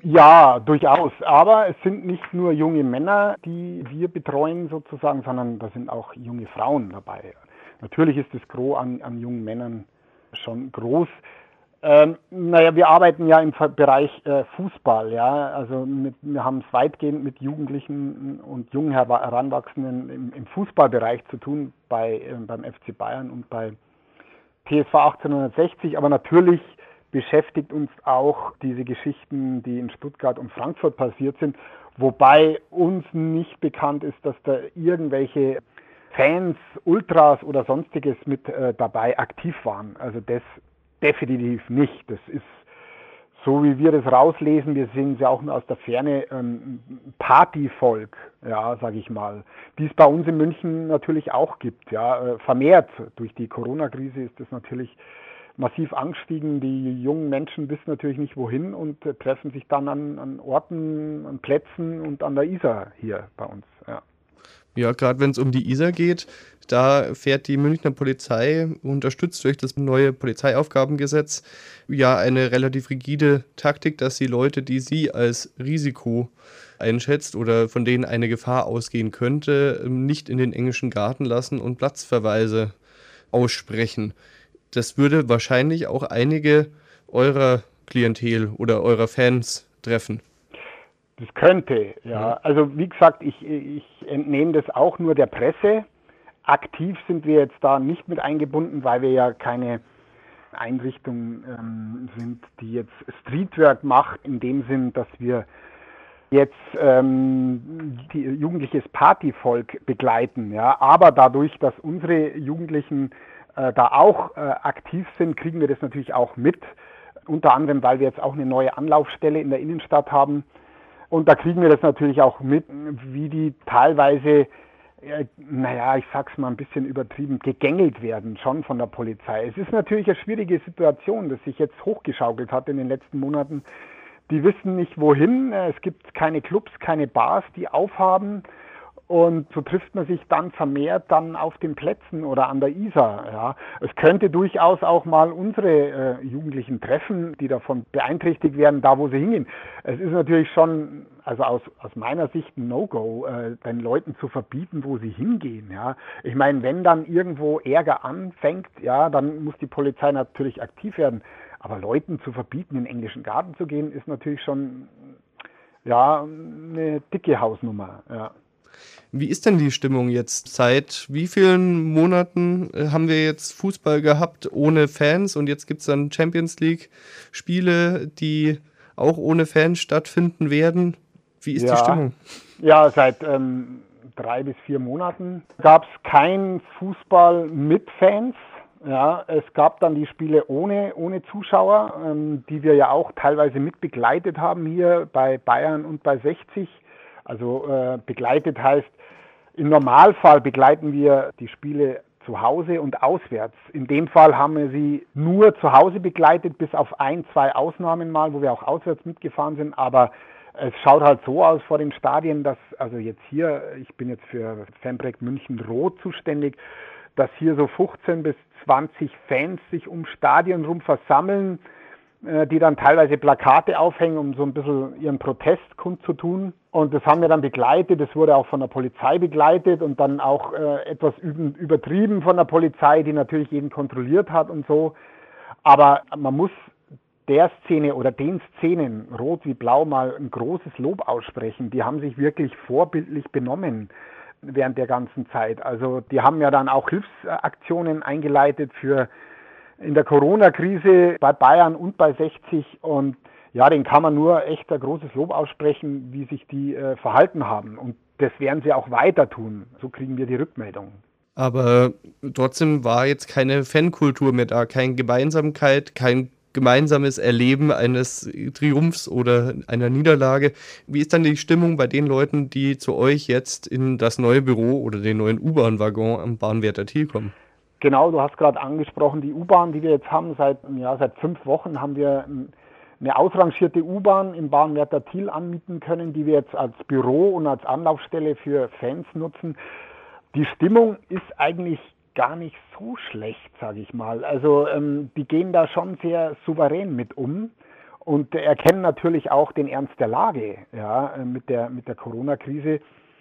Ja, durchaus. Aber es sind nicht nur junge Männer, die wir betreuen sozusagen, sondern da sind auch junge Frauen dabei. Natürlich ist das Gros an jungen Männern schon groß. Naja, wir arbeiten ja im Bereich Fußball, ja. Also wir haben es weitgehend mit Jugendlichen und jungen Heranwachsenden im Fußballbereich zu tun, beim FC Bayern und bei TSV 1860, aber natürlich beschäftigt uns auch diese Geschichten, die in Stuttgart und Frankfurt passiert sind, wobei uns nicht bekannt ist, dass da irgendwelche Fans, Ultras oder sonstiges mit dabei aktiv waren. Also das definitiv nicht. Das ist so, wie wir das rauslesen. Wir sehen es ja auch nur aus der Ferne, Partyvolk, ja, sage ich mal, die es bei uns in München natürlich auch gibt. Ja, vermehrt durch die Corona-Krise ist das natürlich massiv angestiegen. Die jungen Menschen wissen natürlich nicht wohin und treffen sich dann an Orten, an Plätzen und an der Isar hier bei uns. Ja. Ja, gerade wenn es um die Isar geht, da fährt die Münchner Polizei, unterstützt durch das neue Polizeiaufgabengesetz, ja eine relativ rigide Taktik, dass die Leute, die sie als Risiko einschätzt oder von denen eine Gefahr ausgehen könnte, nicht in den englischen Garten lassen und Platzverweise aussprechen. Das würde wahrscheinlich auch einige eurer Klientel oder eurer Fans treffen. Das könnte, Ja. ja. Also wie gesagt, ich entnehme das auch nur der Presse. Aktiv sind wir jetzt da nicht mit eingebunden, weil wir ja keine Einrichtung sind, die jetzt Streetwork macht, in dem Sinn, dass wir jetzt die jugendliches Partyvolk begleiten. Ja. Aber dadurch, dass unsere Jugendlichen da auch aktiv sind, kriegen wir das natürlich auch mit. Unter anderem, weil wir jetzt auch eine neue Anlaufstelle in der Innenstadt haben. Und da kriegen wir das natürlich auch mit, wie die teilweise, naja, ich sag's mal ein bisschen übertrieben, gegängelt werden schon von der Polizei. Es ist natürlich eine schwierige Situation, das sich jetzt hochgeschaukelt hat in den letzten Monaten. Die wissen nicht wohin, es gibt keine Clubs, keine Bars, die aufhaben. Und so trifft man sich dann vermehrt dann auf den Plätzen oder an der Isar. Ja. Es könnte durchaus auch mal unsere Jugendlichen treffen, die davon beeinträchtigt werden, da wo sie hingehen. Es ist natürlich schon, also aus meiner Sicht ein No-Go, den Leuten zu verbieten, wo sie hingehen. Ja. Ich meine, wenn dann irgendwo Ärger anfängt, ja, dann muss die Polizei natürlich aktiv werden. Aber Leuten zu verbieten, in den englischen Garten zu gehen, ist natürlich schon ja eine dicke Hausnummer. Ja. Wie ist denn die Stimmung jetzt? Seit wie vielen Monaten haben wir jetzt Fußball gehabt ohne Fans und jetzt gibt es dann Champions League-Spiele, die auch ohne Fans stattfinden werden? Wie ist die Ja, Stimmung? ja, seit 3 bis 4 Monaten gab es kein Fußball mit Fans. Ja, es gab dann die Spiele ohne Zuschauer, die wir ja auch teilweise mit begleitet haben hier bei Bayern und bei 60. Also begleitet heißt, im Normalfall begleiten wir die Spiele zu Hause und auswärts. In dem Fall haben wir sie nur zu Hause begleitet, bis auf 1, 2 Ausnahmen mal, wo wir auch auswärts mitgefahren sind. Aber es schaut halt so aus vor den Stadien, dass, also jetzt hier, ich bin jetzt für Fembrek München Rot zuständig, dass hier so 15 bis 20 Fans sich um Stadien rum versammeln, die dann teilweise Plakate aufhängen, um so ein bisschen ihren Protest kundzutun. Und das haben wir dann begleitet, das wurde auch von der Polizei begleitet und dann auch etwas übertrieben von der Polizei, die natürlich jeden kontrolliert hat und so. Aber man muss der Szene oder den Szenen, Rot wie Blau, mal ein großes Lob aussprechen. Die haben sich wirklich vorbildlich benommen während der ganzen Zeit. Also die haben ja dann auch Hilfsaktionen eingeleitet für in der Corona-Krise bei Bayern und bei 60 und ja, den kann man nur echt ein großes Lob aussprechen, wie sich die verhalten haben und das werden sie auch weiter tun. So kriegen wir die Rückmeldung. Aber trotzdem war jetzt keine Fankultur mehr da, keine Gemeinsamkeit, kein gemeinsames Erleben eines Triumphs oder einer Niederlage. Wie ist dann die Stimmung bei den Leuten, die zu euch jetzt in das neue Büro oder den neuen U-Bahn-Waggon am Bahnwärter Thiel kommen? Genau, du hast gerade angesprochen, die U-Bahn, die wir jetzt haben, seit 5 Wochen haben wir eine ausrangierte U-Bahn im Bahnwärter Thiel anmieten können, die wir jetzt als Büro und als Anlaufstelle für Fans nutzen. Die Stimmung ist eigentlich gar nicht so schlecht, sage ich mal. Also die gehen da schon sehr souverän mit um und erkennen natürlich auch den Ernst der Lage, ja, mit der Corona-Krise.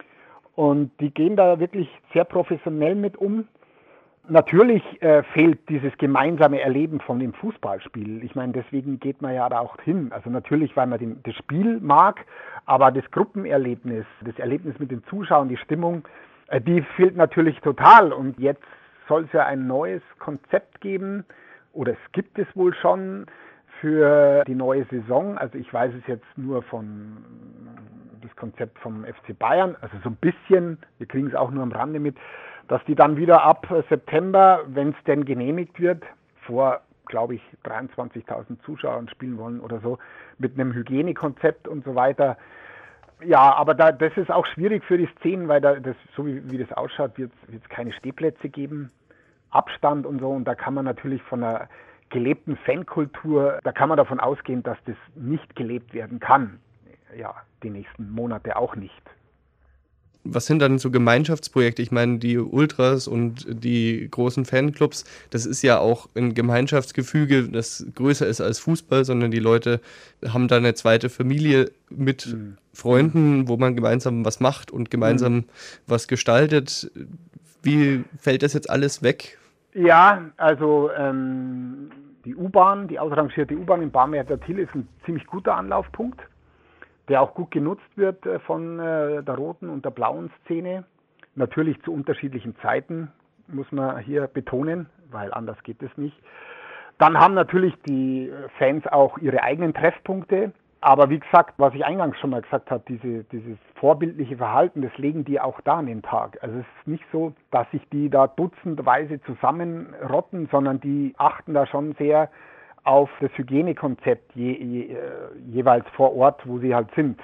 Und die gehen da wirklich sehr professionell mit um. Natürlich fehlt dieses gemeinsame Erleben von dem Fußballspiel. Ich meine, deswegen geht man ja da auch hin. Also natürlich, weil man das Spiel mag, aber das Gruppenerlebnis, das Erlebnis mit den Zuschauern, die Stimmung, die fehlt natürlich total. Und jetzt soll es ja ein neues Konzept geben, oder es gibt es wohl schon für die neue Saison. Also ich weiß es jetzt nur von das Konzept vom FC Bayern, also so ein bisschen, wir kriegen es auch nur am Rande mit, dass die dann wieder ab September, wenn es denn genehmigt wird, vor, glaube ich, 23.000 Zuschauern spielen wollen oder so, mit einem Hygienekonzept und so weiter. Ja, aber das ist auch schwierig für die Szenen, weil so wie das ausschaut, wird es keine Stehplätze geben, Abstand und so. Und da kann man natürlich von einer gelebten Fankultur, da kann man davon ausgehen, dass das nicht gelebt werden kann. Ja, die nächsten Monate auch nicht. Was sind dann so Gemeinschaftsprojekte? Ich meine, die Ultras und die großen Fanclubs, das ist ja auch ein Gemeinschaftsgefüge, das größer ist als Fußball, sondern die Leute haben da eine zweite Familie mit Freunden, wo man gemeinsam was macht und gemeinsam was gestaltet. Wie fällt das jetzt alles weg? Ja, also die U-Bahn, die ausrangierte U-Bahn in Barmwerder Till ist ein ziemlich guter Anlaufpunkt, der auch gut genutzt wird von der roten und der blauen Szene. Natürlich zu unterschiedlichen Zeiten, muss man hier betonen, weil anders geht es nicht. Dann haben natürlich die Fans auch ihre eigenen Treffpunkte. Aber wie gesagt, was ich eingangs schon mal gesagt habe, dieses vorbildliche Verhalten, das legen die auch da an den Tag. Also es ist nicht so, dass sich die da dutzendweise zusammenrotten, sondern die achten da schon sehr auf das Hygienekonzept jeweils vor Ort, wo sie halt sind.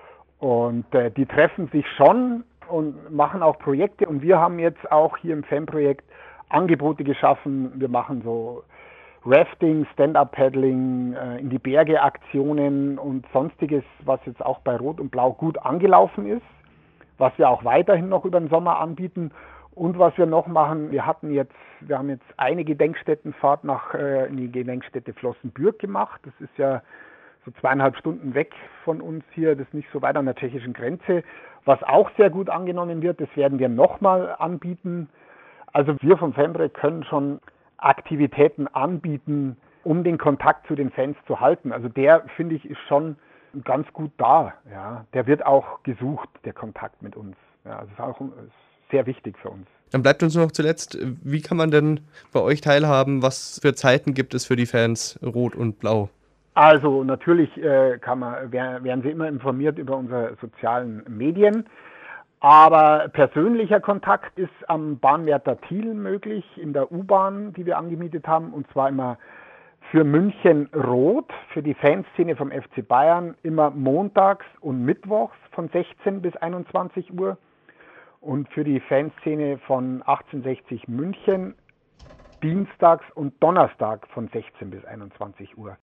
Und die treffen sich schon und machen auch Projekte. Und wir haben jetzt auch hier im Fanprojekt Angebote geschaffen. Wir machen so Rafting, Stand-Up-Paddling, in die Berge Aktionen und sonstiges, was jetzt auch bei Rot und Blau gut angelaufen ist, was wir auch weiterhin noch über den Sommer anbieten. Und was wir noch machen, wir haben jetzt eine Gedenkstättenfahrt in die Gedenkstätte Flossenbürg gemacht. Das ist ja so 2,5 Stunden weg von uns hier, das ist nicht so weit an der tschechischen Grenze. Was auch sehr gut angenommen wird, das werden wir nochmal anbieten. Also wir vom Fanprojekt können schon Aktivitäten anbieten, um den Kontakt zu den Fans zu halten. Also der, finde ich, ist schon ganz gut da. Ja. Der wird auch gesucht, der Kontakt mit uns. Ja, also ist auch sehr wichtig für uns. Dann bleibt uns noch zuletzt, wie kann man denn bei euch teilhaben? Was für Zeiten gibt es für die Fans Rot und Blau? Also natürlich werden sie immer informiert über unsere sozialen Medien. Aber persönlicher Kontakt ist am Bahnwärter Thiel möglich, in der U-Bahn, die wir angemietet haben, und zwar immer für München Rot, für die Fanszene vom FC Bayern, immer montags und mittwochs von 16 bis 21 Uhr und für die Fanszene von 1860 München dienstags und Donnerstag von 16 bis 21 Uhr.